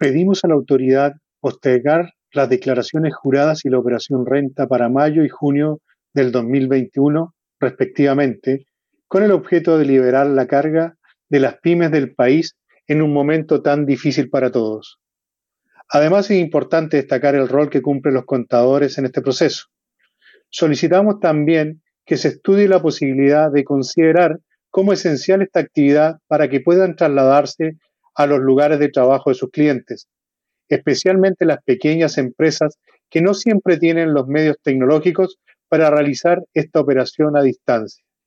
Pedimos a la autoridad postergar las declaraciones juradas y la operación Renta para mayo y junio del 2021, respectivamente, con el objeto de liberar la carga de las pymes del país en un momento tan difícil para todos. Además, es importante destacar el rol que cumplen los contadores en este proceso. Solicitamos también que se estudie la posibilidad de considerar como esencial esta actividad para que puedan trasladarse a los lugares de trabajo de sus clientes, especialmente las pequeñas empresas que no siempre tienen los medios tecnológicos para realizar esta operación a distancia.